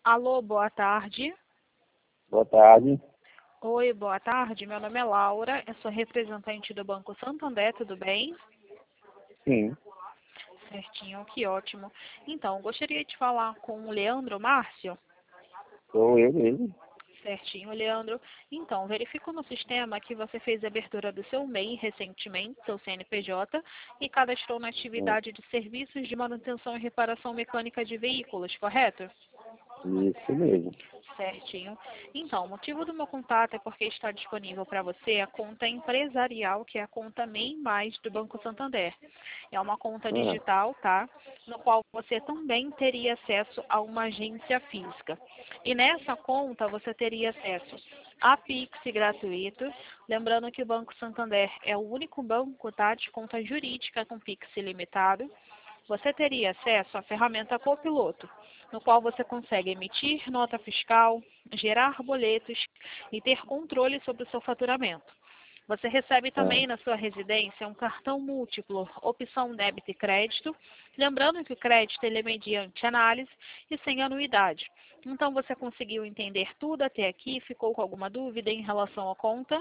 Alô, boa tarde. Boa tarde. Oi, boa tarde. Meu nome é Laura, eu sou representante do Banco Santander, tudo bem? Sim, Certinho, que ótimo. Então, gostaria de falar com o Leandro Márcio. sou eu mesmo. Certinho, Leandro. Então, verifico no sistema que você fez a abertura do seu MEI recentemente, seu CNPJ, e cadastrou na Sim, atividade de serviços de manutenção e reparação mecânica de veículos, correto? isso mesmo. Certinho. Então, o motivo do meu contato é porque está disponível para você a conta empresarial, que é a conta MEI Mais do Banco Santander. É uma conta Ah, digital, tá? No qual você também teria acesso a uma agência física. E nessa conta você teria acesso a Pix gratuito. Lembrando que o Banco Santander é o único banco, tá, de conta jurídica com Pix ilimitado. Você teria acesso à ferramenta Copiloto, no qual você consegue emitir nota fiscal, gerar boletos e ter controle sobre o seu faturamento. Você recebe ah. também na sua residência um cartão múltiplo, opção débito e crédito. Lembrando que o crédito ele é mediante análise e sem anuidade. Então você conseguiu entender tudo até aqui? Ficou com alguma dúvida em relação à conta?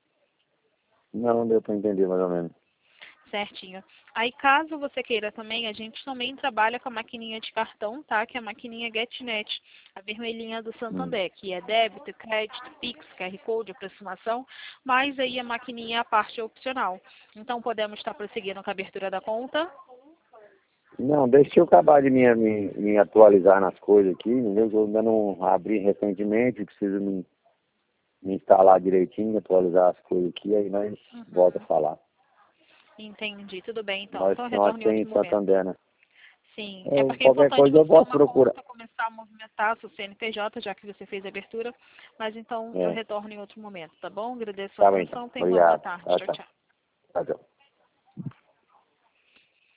Não deu para entender mais ou menos. Certinho. Aí, caso você queira também, a gente também trabalha com a maquininha de cartão, tá? Que é a maquininha GetNet, a vermelhinha do Hum. Santander, que é débito, crédito, Pix, QR Code, aproximação, mas aí a maquininha é a parte opcional. Então, podemos estar prosseguindo com a abertura da conta. Não, deixa eu acabar de me atualizar nas coisas aqui, entendeu? Eu ainda não abri recentemente, preciso me instalar direitinho, atualizar as coisas aqui, aí nós volta a Uhum. falar. Entendi, tudo bem, então. Nós, Então, nós retorne em tem outro em momento. Santander, né? Sim, é É, porque é qualquer importante coisa eu você ter posso uma procurar. conta, começar a movimentar seu CNPJ, já que você fez a abertura. Mas então eu É, retorno em outro momento, tá bom? Agradeço a tá bem então. atenção. Tenha uma boa Obrigado. tarde. Tchau, Tchau, tchau. tchau. Tchau, tchau.